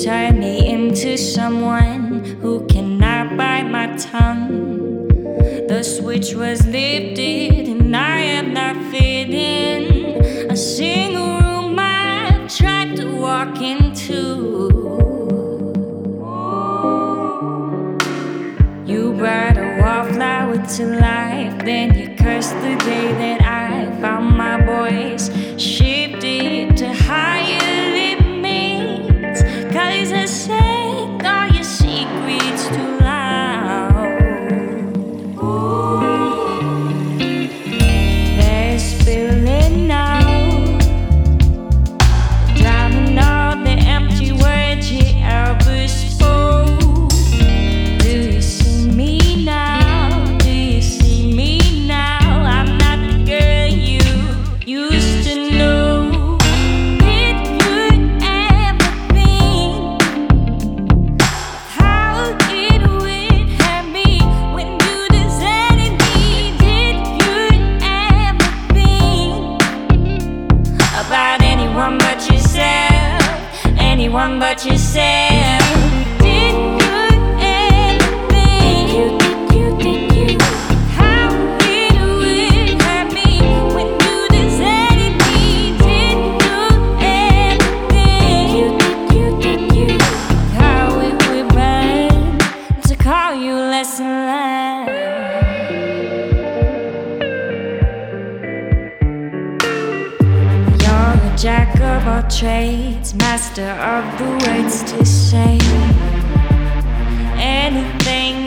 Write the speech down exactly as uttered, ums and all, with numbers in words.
turn me into someone who cannot bite my tongue. The switch was lifted and I am not fit in a single room I've tried to walk into. You brought a wallflower to life, then you cursed the day that I found my voice, shifted to higher limits. Cause I said all your secrets too loud. They're spilling out, drowning all the empty words you ever spoke. Do you see me now? Do you see me now? I'm not the girl you used to know. Did you ever think how it would hurt me when you deserted me? Did you ever think about anyone but yourself? Anyone but yourself? Did you ever think? Did you, did you, did you? How it would hurt me when you deserted me? Did you ever think? Did you, did you, did you? How it would burn to call you less than life. You're a jack of all trades, master of the words to say. Anything